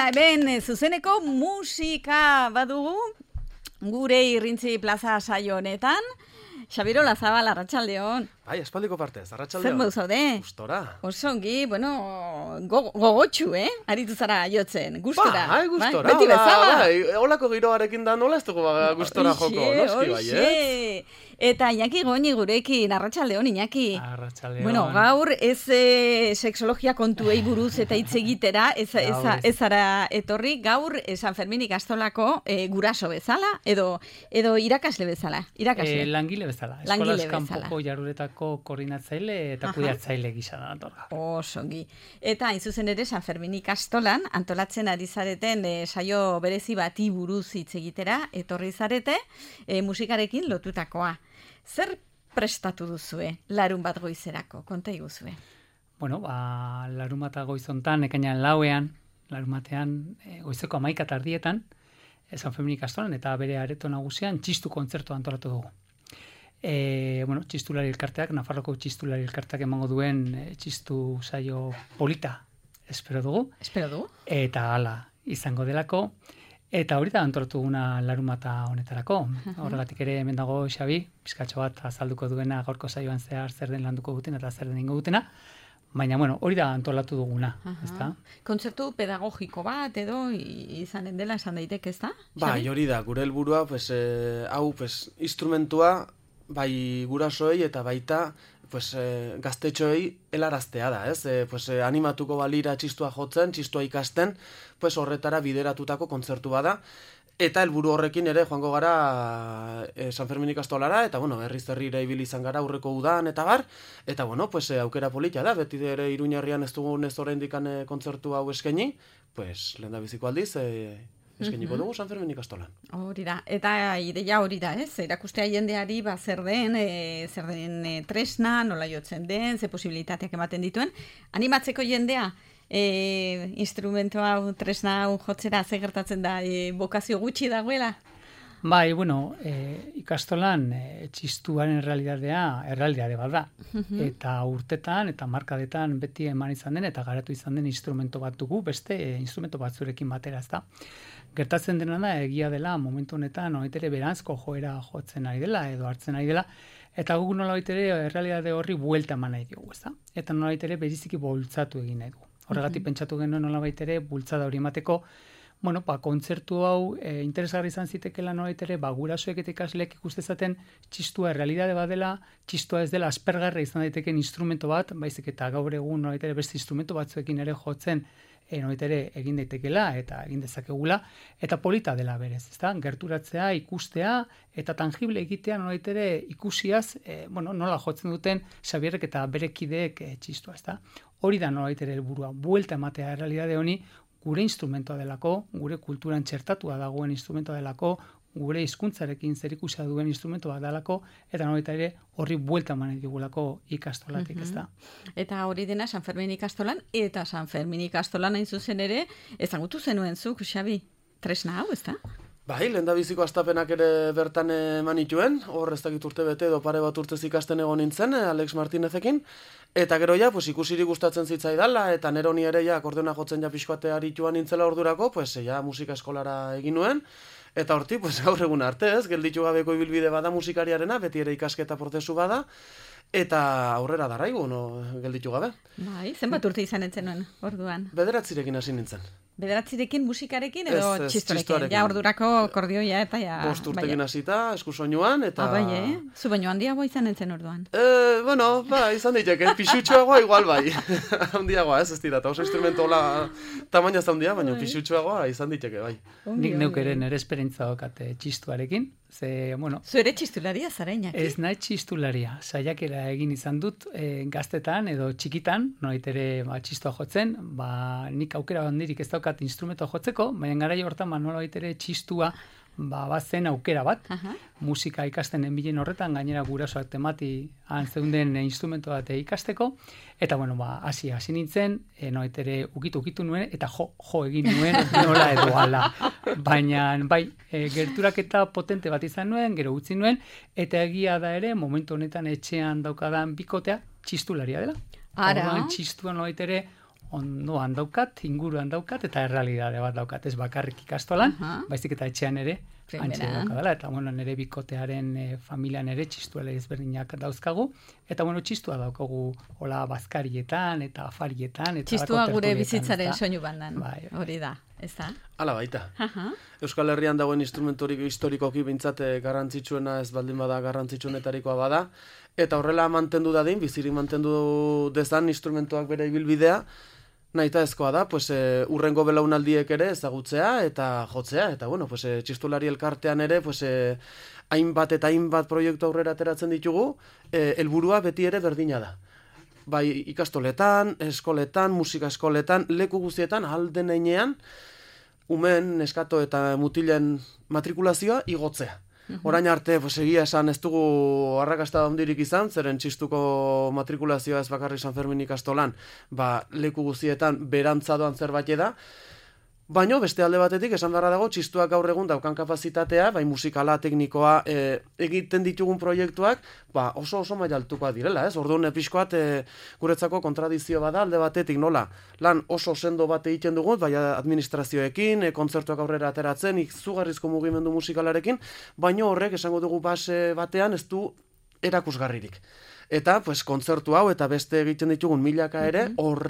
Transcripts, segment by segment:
Eta hemen zuzeneko musika badugu gure Irrintzi Plaza saio honetan. Xabiro Lazabal, arratsaldeon. Bai, espaldiko partez, arratsaldeon. Zer modu zaude? Gustora. Oso ongi, gogotxu, Aritu zara jotzen, gustora. Bai, gustora. Beti bezala. Bai, holako giroarekin da nola ez dugu gustora joko, noski bai, Eta Iñaki Goñi gurekin, arratsaldeon Iñaki. Arratsaldeon. Bueno, gaur ez sexologia kontuei buruz eta hitz egitera, ez zara etorri, gaur San Fermin ikastolako guraso bezala, edo irakasle bezala. Langile bezala. Eskolaz kanpoko jardueretako koordinatzaile eta kudeatzaile gisa da datorga. Osongi. Eta hain zuzen ere San Fermin ikastolan antolatzen ari zareten saio berezi bati buruz hitz egitera etorri zarete musikarekin lotutakoa. Zer prestatu duzue larun bat goizerako? Konta iguzue. Bueno, larun bat goizontan, ekainan lauean, larun batean goizeko 11 tardietan, San Fermin ikastolan eta bere areto nagusian txistu kontzertu antolatu dugu. Txistulari elkarteak, Nafarroko txistulari elkarteak emango duen txistu saio polita espero dugu. Eta hala izango delako. Eta hori da antolatu duguna larumata honetarako. Horregatik ere hemen dago Xabi, pizkatxo bat azalduko duena gaurko saioan zehar zer den landuko duten eta zer den ingo dutena. Baina, hori da antolatu duguna, ezta? Kontzertu pedagogiko bat edo izanen dela esan daiteke, ezta? Bai, hori da, gure helburua, hau, instrumentua, bai gurasoei eta baita gaztetxoei helaraztea da, ez? Animatuko balira txistua jotzen, txistua ikasten, horretara bideratutako kontzertu bada, eta helburu horrekin ere joango gara San Fermin ikastolara, eta berriz herrira ibili izan gara aurreko udan, eta bar, eta aukera polita da, beti ere Iruñerrian ez dugun ez oraindikan kontzertu hau eskaini, lehendabiziko aldiz, eskainiko dugu San Fermin ikastolan. Hori da, eta ideia hori da, ez? Erakustea jendeari zer den tresna, nola jotzen den, ze posibilitateak ematen dituen. Animatzeko jendea, instrumentu hau, tresna hau jotzera, ze gertatzen da, bokazio gutxi dagoela? Bai, ikastolan txistuaren errealidade bat da. Eta urtetan eta markadetan beti eman izan den eta garatu izan den instrumento bat dugu, beste instrumento batzurekin batera, ez da. Gertatzen dena da, egia dela, momentu honetan, noitere beranzko joera jotzen ari dela, edo hartzen ari dela, eta guk nolaitere errealidade horri buelta eman nahi dugu, ez da. Eta nolaitere beriziki bultzatu egin nahi dugu. Horregatik pentsatu genuen nolaitere bultzada hori emateko, kontzertu hau interesgarri izan zitekela nolaitere, gurasoek eta ikasleek ikustezaten txistua errealidade bat dela, txistua ez dela aspergarra izan daiteken instrumento bat, baizik eta gaur egun nolaitere beste instrumento batzuekin ere jotzen, noitere egin daitekela eta egin dezakegula, eta polita dela berez, ezta? Gerturatzea, ikustea, eta tangible egitea noitere ikusiaz, nola jotzen duten Xabierrek eta bere kideek txistua, ezta? Hori da noitere helburua, buelta ematea errealidade honi, gure instrumentoa delako, gure kulturan txertatua dagoen instrumentoa delako, gure hizkuntzarekin zerikusia duen instrumentoa delako, eta noitere horri buelta eman digulako ikastolatik, ezta? Eta hori dena San Fermin ikastolan, eta San Fermin ikastolan hain zuzen ere, ezagutu zenuen zuk, Xabi, tresna hau, ezta? Bai, lehendabiziko astapenak ere bertan eman ituen, hor ez dakit urte bete edo pare bat urtez ikasten egon nintzen, Alex Martinezekin, eta gero ikusirik gustatzen zitzaidala, eta nero ni ere akordeona jotzen pixkoate arituan nintzela ordurako, musika eskolara egin nuen, eta horti, gaur egun arte, ez, gelditu gabeko ibilbide bada musikariarena, beti ere ikasketa prozesu bada, eta aurrera darraigu, gelditu gabe. Bai, zenbat urte izan nuen orduan? 9 hasi nintzen. 9 musikarekin edo txistorekin? Ja, ordurako akordioia eta ja... 5 urtekin hasita, eskusoinuan, eta... Zu baino handiagoa izan nintzen orduan? Izan diteke, pixutxoagoa igual bai. Handiagoa, ez dira, eta oso instrumento hola tamaina ez da handia, baina pixutxoagoa izan diteke, bai. Nik neukeren ere esperintza dokate txistuarekin, zu ere txistularia zara, Iñaki? Ez nahi txistularia, saiakera egin izan dut gaztetan edo txikitan, noitere txistua jotzen, nik aukera handirik ez daukat instrumento jotzeko, baina garai hortan nolabait ere txistua bazen aukera bat, musika ikasten enbilen horretan, gainera gurasoak temati zeunden instrumento bat ikasteko, eta hasi nintzen, noitere ukitu nuen, eta jo egin nuen nola edo ala. Baina, gerturaketa potente bat izan nuen, gero utzi nuen, eta egia da ere, momentu honetan etxean daukadan bikotea, txistularia dela. Ara? Txistua nolait ere, ondoan daukat, inguruan daukat, eta errealidade bat daukat, ez bakarrik ikastolan, baizik eta etxean ere, antxe daukadala, eta nire bikotearen familian ere txistuela ezberdinak dauzkagu, eta txistua daukagu hola bazkarietan, eta afarietan, eta txistua gure bizitzaren soinu bandan, hori da. Ez da? Hala baita. Euskal Herrian dagoen instrumentorik historikoki bintzate garrantzitsuena ez baldin bada garrantzitsuenetarikoa bada, eta horrela mantendu dadin, bizirik mantendu dezan instrumentoak bere ibilbidea, nahita ezkoa da, urrengo belaunaldiek ere ezagutzea eta jotzea, eta txistulari elkartean ere, hainbat eta hainbat proiektu aurrera ateratzen ditugu, helburua beti ere berdina da. Bai ikastoletan, eskoletan, musika eskoletan, leku guztietan, alden einean, umen, neskato eta mutilen matrikulazioa igotzea. Orain arte, egia esan ez dugu arrakasta handirik izan, zeren txistuko matrikulazioa ez bakarri San Fermin ikastolan, leku guztietan berantzadoan zerbait da, baina beste alde batetik esan beharra dago txistuak gaur egun daukan kapazitatea, bai musikala, teknikoa, egiten ditugun proiektuak, oso maila altukoa direla, ez? Orduan pixkoat guretzako kontradizio bada alde batetik nola, lan oso sendo bat egiten dugu, bai administrazioekin, kontzertuak aurrera ateratzen, izugarrizko mugimendu musikalarekin, baina horrek esango dugu base batean ez du erakusgarririk. Eta, kontzertu hau eta beste egiten ditugun milaka ere,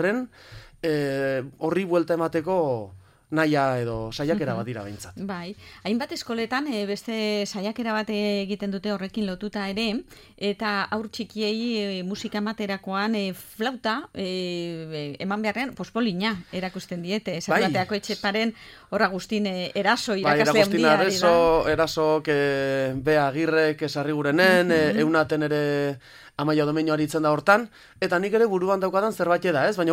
horri buelta emateko naia edo saiakera bat dira behintzat. Bai, hainbat eskoletan beste saiakera bat egiten dute horrekin lotuta ere, eta aur txikiei musika ematerakoan flauta eman beharrean pospolina erakusten diete. Esan bateako etxeparen hor Agustin Eraso irakasle handia ari da. Erasok, Bea Agirrek esarri gurenen, eunaten ere Amaia Domeño aritzen da hortan, eta nik ere buruan daukadan zerbait da, ez? Baina,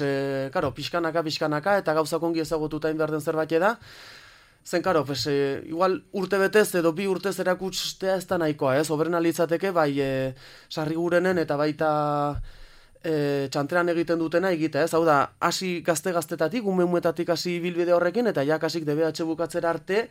pixkanaka, eta gauzak ongi ezagututa behar den zerbait da. Zen, igual urte betez edo 2 urtez erakustea ez da nahikoa, ez? Oberen alitzateke, sarri gurenen eta baita txantrean egiten dutena egita, ez? Hau da, hasi gazte-gaztetatik, ume-umetatik hasi bilbide horrekin, eta jakasik DBH bukatzera arte,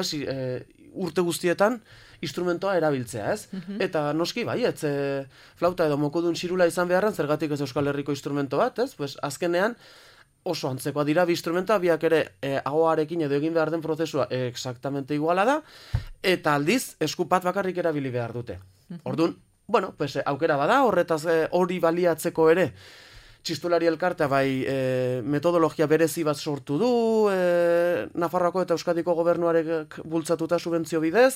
urte guztietan, instrumentoa erabiltzea, ez? Eta noski, flauta edo mokodun xirula izan beharren, zergatik ez Euskal Herriko instrumento bat, ez? Azkenean, oso antzekoa dira bi instrumenta, biak ere ahoarekin edo egin behar den prozesua exactamente iguala da, eta aldiz, eskupat bakarrik erabili behar dute. Orduan, aukera bada, horretaz hori baliatzeko ere, txistulari elkartea metodologia berezi bat sortu du, Nafarroako eta Euskadiko gobernuarek bultzatuta subentzio bidez,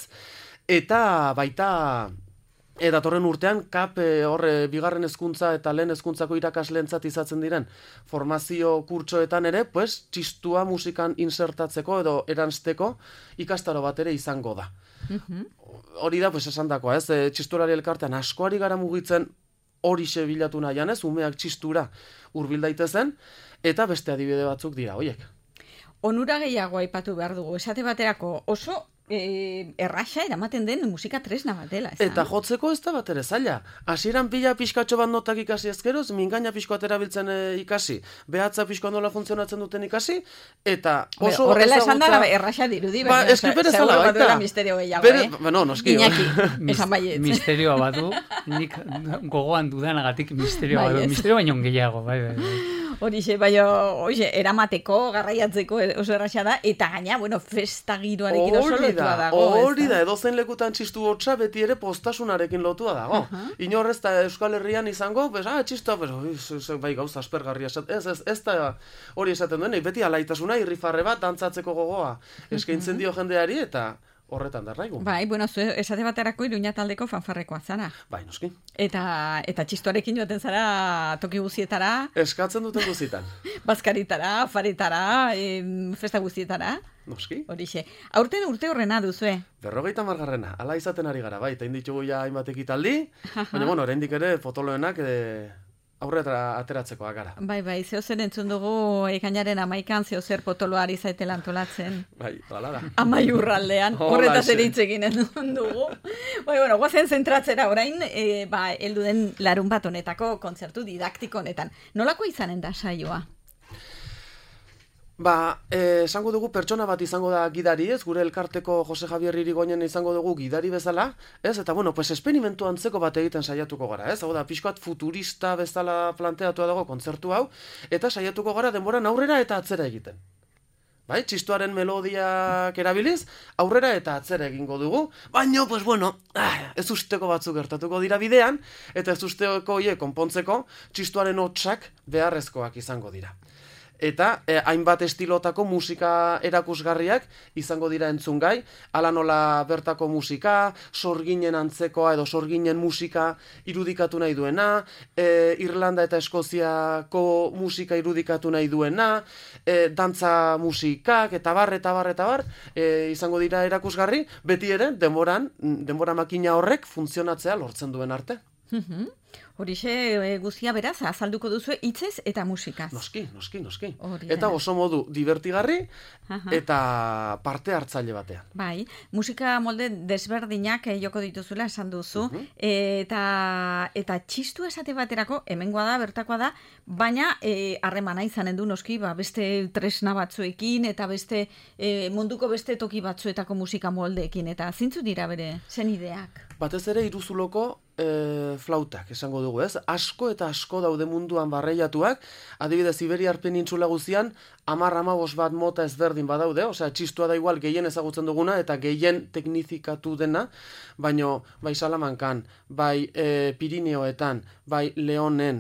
eta baita datorren urtean kap bigarren hezkuntza eta lehen hezkuntzako irakasleentzat izatzen diren formazio kurtsoetan ere, txistua musikan insertatzeko edo eransteko ikastaro bat ere izango da. Hori da, esandakoa, ez? Txistulari elkartean askoari gara mugitzen hori bilatu nahian, ez? Umeak txistura hurbil daitezen, eta beste adibide batzuk dira, hoiek. Onura gehiago aipatu behar dugu, esate baterako oso erraxa eramaten den musika tresna bat dela. Eta jotzeko ez da bat ere zaila. Hasieran pixkatxo bat notak ikasi ezkeroz, mingaina pixko aterabiltzen ikasi, behatza pixko nola funtzionatzen duten ikasi, eta oso... Horrela esan da, erraxa dirudi, eskipere zala baita. Misterio gehiago, noski. Iñaki, esan baiet. Misterioa badu, nik gogoan dudanagatik misterioa badu, misterio baino gehiago, bai. Horixe, eramateko, garraiatzeko oso erraxa da, eta gaina, festa giroarekin oso lotua dago. Hori da, edozein lekutan txistu hotza beti ere postasunarekin lotua dago. Inorrez da Euskal Herrian izango, txistua, bai gauza aspergarria, ez da hori esaten duen, beti alaitasuna, irrifarre bat, dantzatzeko gogoa, eskaintzen dio jendeari, eta horretan darraigu. Bai, esate baterako Iruña taldeko fanfarrekoa zara. Bai, noski. Eta txistuarekin joaten zara toki guztietara. Eskatzen duten guztietan. Bazkaritara, afaritara, festa guztietara. Noski. Horixe. Aurten urte horrena duzue. 50. Ala izaten ari gara, bai. Eta inditugu ja hainbat ekitaldi. Baina, oraindik ere fotoloenak aurrera ateratzekoa gara. Bai, zehozer entzun dugu ekainaren 11an zehozer potoloari zaitela antolatzen. Bai, hala da. Amaiurraldean, horretaz ere hitz egin dugu. Guazen zentratzera orain, heldu den larun bat honetako kontzertu didaktiko honetan. Nolako izanen da saioa? Esango dugu pertsona bat izango da gidari, ez? Gure elkarteko Jose Javier Irigoyen izango dugu gidari bezala, ez? Eta esperimentu antzeko bat egiten saiatuko gara, ez? Hau da, pixkoat futurista bezala planteatua dago kontzertu hau, eta saiatuko gara denboran aurrera eta atzera egiten. Bai, txistuaren melodiak erabiliz, aurrera eta atzera egingo dugu, baina, ez usteko batzuk gertatuko dira bidean, eta ez usteko konpontzeko txistuaren hotsak beharrezkoak izango dira. Eta hainbat estilotako musika erakusgarriak izango dira entzungai, ala nola bertako musika, sorginen antzekoa edo sorginen musika irudikatu nahi duena, Irlanda eta Eskoziako musika irudikatu nahi duena, dantza musikak, eta bar, izango dira erakusgarri, beti ere denbora makina horrek funtzionatzea lortzen duen arte. Horixe guztia beraz, azalduko duzu hitzez eta musikaz. Noski. Eta oso modu divertigarri eta parte hartzaile batean. Bai, musika molde desberdinak joko dituzula esan duzu, eta txistua esate baterako, hemengoa da, bertakoa da, baina harremana izanen du noski, beste tresna batzuekin, eta beste munduko beste toki batzuetako musika moldeekin, eta zintzu dira bere zen ideak. Batez ere iruzuloko flautak esango dugu, ez? Asko eta asko daude munduan barreiatuak, adibidez Iberiar penintsula guztian 10-15 bat mota ezberdin badaude, osea txistua da igual gehien ezagutzen duguna eta gehien teknifikatu dena, baino bai Salamankan, bai Pirineoetan, bai Leonen,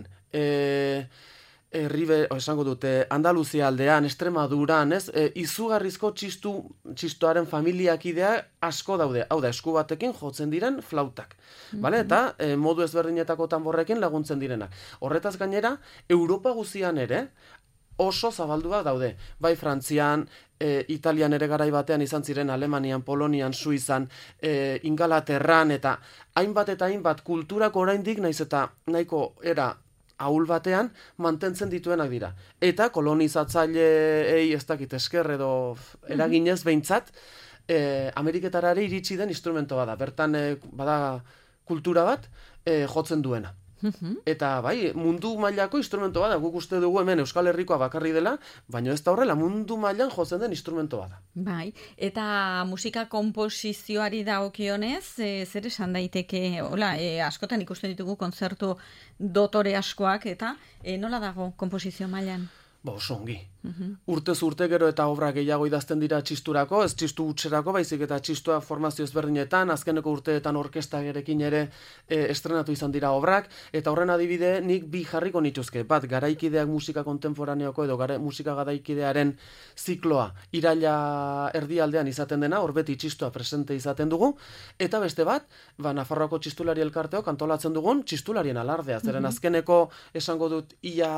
esango dute, Andaluzia aldean, Extremaduran, ez? Izugarrizko txistuaren familiakidea asko daude. Hau da, esku batekin jotzen diren flautak. Bale? Eta modu ezberdinetako tanborrekin laguntzen direnak. Horretaz gainera, Europa guztian ere, oso zabalduak daude. Bai Frantzian, Italian ere garai batean izan ziren, Alemanian, Polonian, Suizan, Ingalaterran, eta hainbat kulturako oraindik naiz eta nahiko era ahul batean mantentzen dituenak dira. Eta kolonizatzaileei ez dakit esker edo eraginez behintzat, Ameriketarare iritsi den instrumento bada. Bertan bada kultura bat jotzen duena. Eta bai, mundu mailako instrumento bada. Guk uste dugu hemen Euskal Herrikoa bakarri dela, baina ez da horrela, mundu mailan jotzen den instrumento bada. Bai, eta musika komposizioari dagokionez, zer esan daiteke, askotan ikusten ditugu kontzertu dotore askoak, eta nola dago komposizio mailan? Oso ongi. Urtez urte gero eta obra gehiago idazten dira txisturako, ez txistu utxerako, baizik eta txistua formazio ezberdinetan, azkeneko urteetan orkestarekin ere estrenatu izan dira obrak, eta horren adibide nik bi jarriko nituzke, bat garaikideak musika kontemporaneoko edo musika garaikidearen zikloa iraila erdialdean izaten dena, hor beti txistua presente izaten dugu, eta beste bat, Nafarroako txistulari elkarteok antolatzen dugun txistularien alardea, zeren azkeneko esango dut ia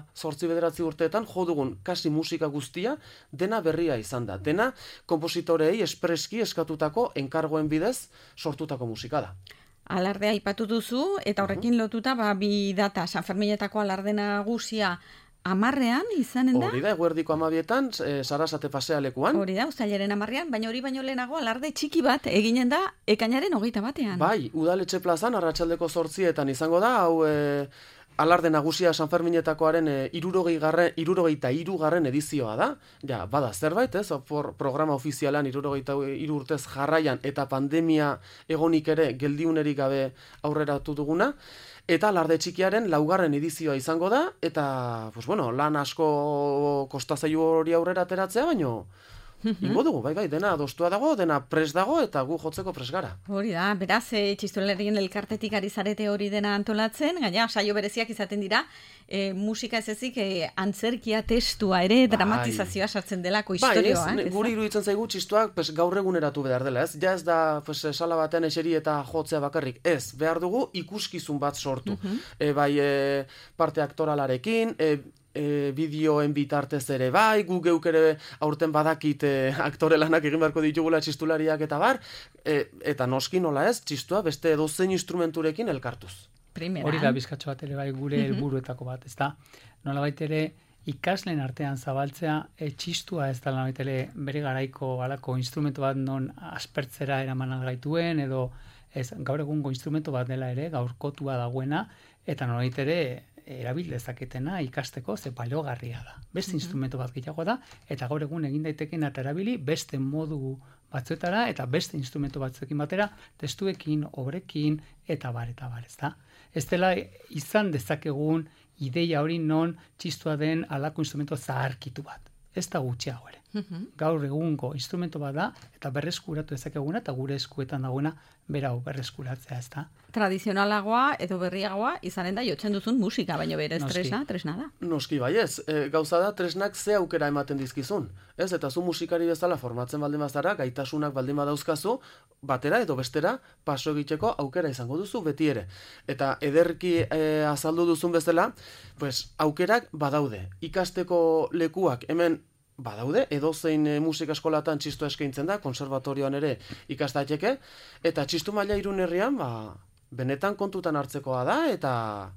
8-9 urteetan jo dugun kasi musika guztia dena berria izan da. Dena konpositorei espreski eskatutako enkargoen bidez sortutako musika da. Alardea aipatu duzu, eta horrekin lotuta bi data, San Ferminetako alarde nagusia 10ean izanen da? Hori da, eguerdiko 12etan, Sarasate pasealekuan. Hori da, uztailaren 10ean, baina hori baino lehenago alarde txiki bat eginen da ekainaren 21ean. Bai, Udaletxe plazan, arratsaldeko 8etan izango da, hau alarde nagusia San Ferminetakoaren 63. edizioa da. Ja, bada zerbait, ez? Programa ofizialan 63 urtez jarraian eta pandemia egonik ere geldiunerik gabe aurreratu duguna. Eta alarde txikiaren 4. edizioa izango da, eta, lan asko kostazailu hori aurrera ateratzea, baino ingo dugu, bai, dena adostua dago, dena pres dago, eta gu jotzeko pres gara. Hori da, beraz, txistularien elkartetik ari zarete hori dena antolatzen, gaina, saio bereziak izaten dira, musika ez ezik, antzerkia testua ere, dramatizazioa sartzen delako historioa. Bai, guri iruditzen zaigu txistuak gaur eguneratu behar dela, ez? Ja ez da sala batean eseri eta jotzea bakarrik, ez, behar dugu ikuskizun bat sortu. Bai, parte aktoralarekin, bideoen bitartez ere bai, gu geuk ere aurten badakit aktore lanak egin beharko ditugula txistulariak eta bar, eta noski nola ez, txistua beste edozein instrumenturekin elkartuz. Hori da bizkatxo bat ere bai gure helburuetako bat, ez da? Nola ere ikasleen artean zabaltzea, txistua ez da nolabait ere bere garaiko alako instrumentu bat non aspertzera eraman gaituen, edo ez, gaur egungo instrumentu bat dela ere, gaurkotua dagoena, eta nolabait ere erabil dezaketena ikasteko ze baliogarria da. Beste instrumento bat gehiago da, eta gaur egun egin daitekeen eta erabili beste modu batzuetara eta beste instrumento batzuekin batera, testuekin, obrekin, eta bar, ezta? Ez dela izan dezakegun ideia hori non txistua den alako instrumento zaharkitu bat. Ez da gutxiago ere. Gaur egungo instrumento bat da, eta berreskuratu dezakeguna, eta gure eskuetan dagoena berau berreskuratzea, ez da? Tradizionalagoa edo berriagoa izanen da jotzen duzun musika, baina berez tresna da. Noski baiez, gauza da tresnak ze aukera ematen dizkizun. Ez, eta zu musikari bezala formatzen baldin bazara, gaitasunak baldin badauzkazu, batera edo bestera paso egiteko aukera izango duzu beti ere. Eta ederki azaldu duzun bezala, pues aukerak badaude. Ikasteko lekuak hemen badaude, edozein musika eskolatan txistua eskaintzen da, konservatorioan ere ikastateke, eta txistu maila Irun herrian, benetan kontutan hartzekoa da, eta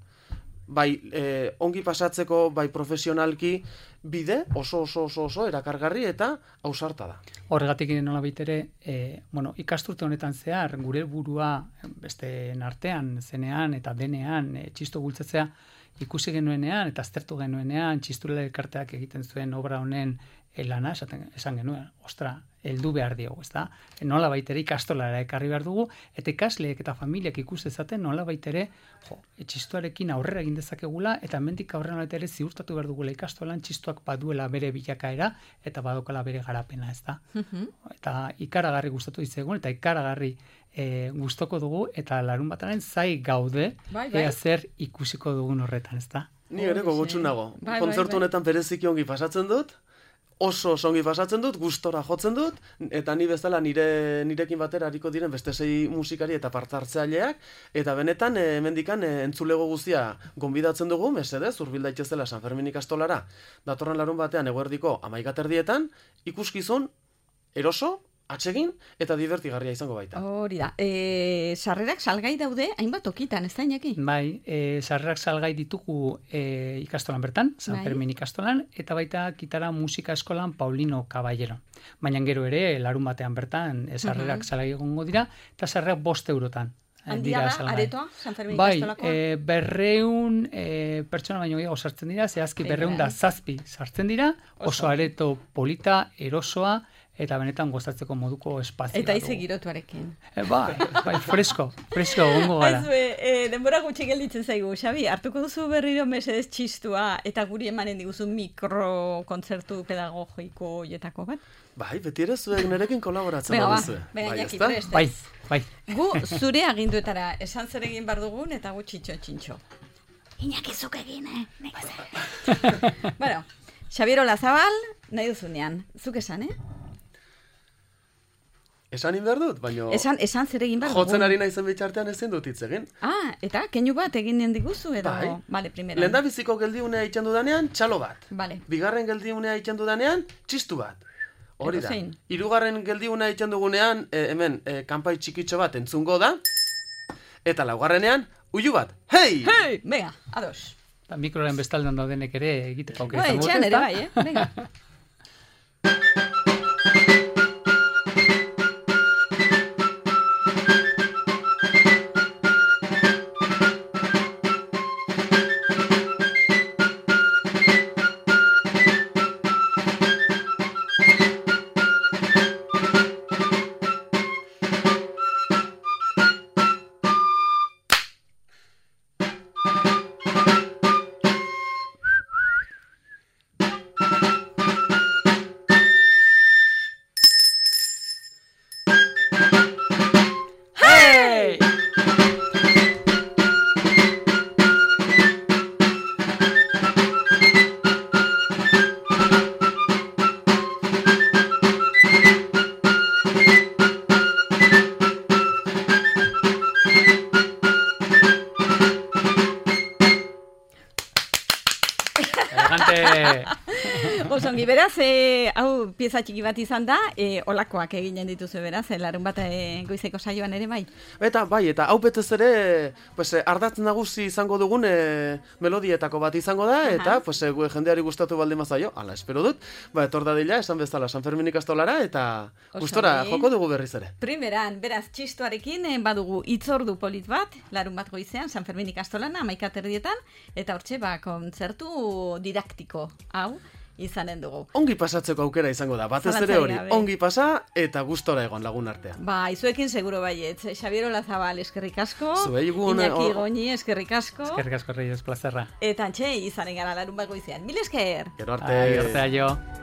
bai ongi pasatzeko, bai profesionalki bide oso erakargarri eta ausarta da. Horregatik nolabait ere, ikasturte honetan zehar, gure burua beste artean, zenean eta denean txistu bultzatzea ikusi genuenean eta aztertu genuenean txistulari elkarteak egiten zuen obra honen lana, esan genuen, heldu behar diogu, ezta? Nola baitere ikastolara ekarri behar dugu, eta ikasleek eta familiak ikus dezaten nola baitere txistuarekin aurrera egin dezakegula, eta hemendik aurrera ere ziurtatu behar dugula ikastolan txistuak baduela bere bilakaera, eta badokala bere garapena, ezta? Eta ikaragarri gustatu ditzegun, eta ikaragarri gustoko dugu, eta larun bataren zai gaude, ea zer ikusiko dugun horretan, ezta? Ni ere gogotsu nago. Kontzertu honetan bereziki ongi pasatzen dut, oso ongi pasatzen dut, gustora jotzen dut, eta ni bezala nirekin batera hariko diren beste 6 musikari eta partartzaileak, eta benetan hemendikan entzulego guztia gonbidatzen dugu, mesedez, hurbil daitezela San Fermin ikastolara, datorren larun batean eguerdiko 11:00 ikuskizun eroso, atsegin eta divertigarria izango baita. Hori da. Sarrerak salgai daude hainbat tokitan, ez da Iñaki? Bai, sarrerak salgai ditugu ikastolan bertan, San Fermin ikastolan, eta baita Kitara musika eskolan Paulino Caballero. Baina gero ere, larun batean bertan, sarrerak salgai egongo dira, eta sarrerak 5 eurotan. Handia da, aretoa, San Fermin ikastolakoa? Bai, 200 pertsona baino gehiago sartzen dira, zehazki 207 sartzen dira, oso areto polita, erosoa, eta benetan gozatzeko moduko espazioa. Eta ize girotuarekin. Bai, fresko gongo gara. Denbora gutxi gelditzen zaigu, Xabi, hartuko duzu berriro mesedez txistua, eta guri emanen diguzu mikrokontzertu pedagogiko jetako bat? Bai, beti ere zuek nerekin kolaboratzen baduzu. Iñaki, prest. Bai. Gu zure aginduetara esan zer egin bar dugun, eta gu txintxo. Iñaki zuk egin, Bueno, Xabier Olazabal, nahi duzunean. Zuk esan, Esan behar dut, baina... Esan zer egin behar dugu. Jotzen ari naizen bitxartean ezin dut hitz egin. Eta keinu bat egin diguzu edo... Bai. Vale, primera. Lehendabiziko geldiunea itxendu danean, txalo bat. Vale. Bigarren geldiunea itxendu danean, txistu bat. Hori da. 3. geldiunea itxendu gunean, hemen, kanpai txikitxo bat entzungo da. Eta 4. uilu bat. Hei! Hei! Venga, ados. Mikroren bestaldean daudenek ere egiteko. Etxean ere bai, Venga. Osongi, beraz, hau pieza txiki bat izan da, olakoak eginen dituzu beraz, larun bat goizeko saioan ere bai. Eta hau betez ere, pues, ardatz nagusi izango dugun melodietako bat izango da, eta pues, jendeari gustatu baldin mazaio, ala espero dut, etor dadila, esan bezala San Fermin ikastolara, eta gustora joko dugu berriz ere. Primeran, beraz, txistuarekin badugu itzordu polit bat, larun bat goizean, San Fermin ikastolana, 11:00, eta hortxe, kontzertu didaktiko, hau, izanen dugu. Ongi pasatzeko aukera izango da, batez ere hori, ongi pasa eta gustora egon lagun artean. Izuekin seguro baietz, Xabier Olazabal eskerrik asko, Zueigun, Iñaki Goñi eskerrik asko. Eskerrik asko, Reyes, plazerra. Eta antxe, izanen gara larun bat goizean. Mil esker! Gero arte. Aio.